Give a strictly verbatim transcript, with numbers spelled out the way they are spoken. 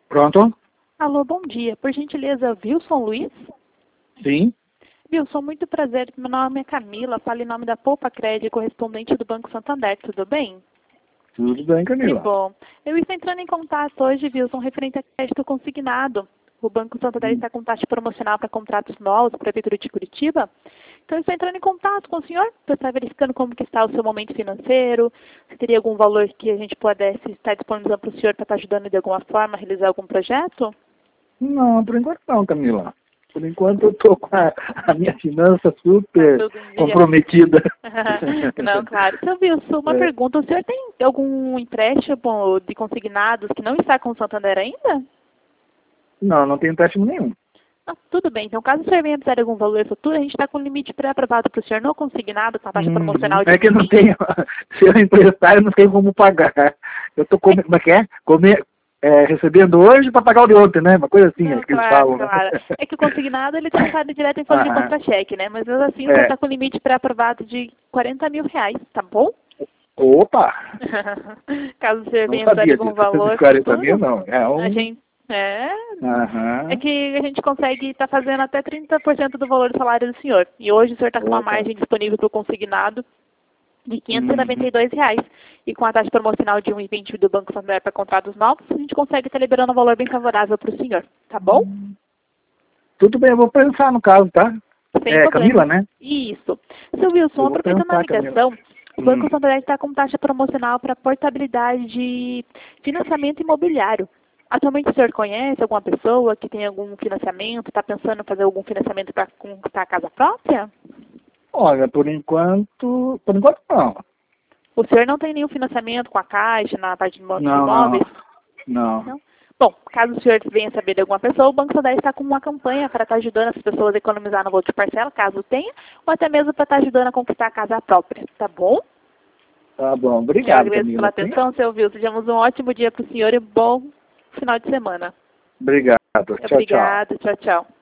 Pronto? Alô, bom dia. Por gentileza, Wilson Luiz? Sim. Wilson, muito prazer. Meu nome é Camila. Falo em nome da Poupa Crédito, correspondente do Banco Santander. Tudo bem? Tudo bem, Camila. Que bom. Eu estou entrando em contato hoje, Wilson, referente a crédito consignado. O Banco Santander Hum. está com taxa promocional para contratos novos, Prefeitura de Curitiba. Então, eu estou entrando em contato com o senhor para estar verificando como que está o seu momento financeiro, se teria algum valor que a gente pudesse estar disponibilizando para o senhor para estar ajudando de alguma forma a realizar algum projeto. Não, por enquanto não, Camila. Por enquanto eu estou com a, a minha finança super Tá tudo em dia. comprometida. Não, claro. Seu Wilson, uma É. pergunta. O senhor tem algum empréstimo de consignados que não está com o Santander ainda? Não, não tem empréstimo nenhum. Ah, tudo bem. Então, caso o senhor venha precisar de algum valor futuro, a gente está com limite pré-aprovado para o senhor não consignado, com a taxa Hum, promocional de é que eu não vinte. tenho, se eu emprestar, eu não tenho como pagar. Eu estou, como é que é? Comer, é, recebendo hoje para pagar o de ontem, né? Uma coisa assim, Não, acho que eles claro, falam, né? claro. É que o consignado, ele tem entrado direto em folha de Aham. contra-cheque, né? Mas, mesmo assim, o É. senhor está com limite pré-aprovado de quarenta mil reais, tá bom? Opa! Caso o senhor Não venha precisar de sabia algum disso. De valor quarenta mil, futuro, não. É a um... gente... É, Aham. é que a gente consegue estar fazendo até trinta por cento do valor do salário do senhor. E hoje o senhor está com uma Opa. margem disponível para o consignado de quinhentos e noventa Uhum. e dois reais. E com a taxa promocional de um vírgula vinte do Banco Santander para contratos novos, a gente consegue estar liberando um valor bem favorável para o senhor. Tá bom? Tudo bem, eu vou pensar no caso, tá? Sem É, problema. Camila, né? Isso. Seu Wilson, Eu vou aproveitando a pensar, Camila. ligação, o Banco Hum. Santander está com taxa promocional para portabilidade de financiamento imobiliário. Atualmente o senhor conhece alguma pessoa que tem algum financiamento, está pensando em fazer algum financiamento para conquistar a casa própria? Olha, por enquanto... Por enquanto, não. O senhor não tem nenhum financiamento com a Caixa na parte de imó- de Não, imóveis? não. Não. Não? Bom, caso o senhor venha saber de alguma pessoa, o Banco Santander está com uma campanha para estar ajudando as pessoas a economizar no valor de parcela, caso tenha, ou até mesmo para estar ajudando a conquistar a casa própria, tá bom? Tá bom, Eu obrigado, agradeço pela Camila. Sim? atenção, seu Wilson. Desejamos um ótimo dia para o senhor e um bom final de semana. Obrigado. Tchau, tchau. Obrigada. Tchau, tchau.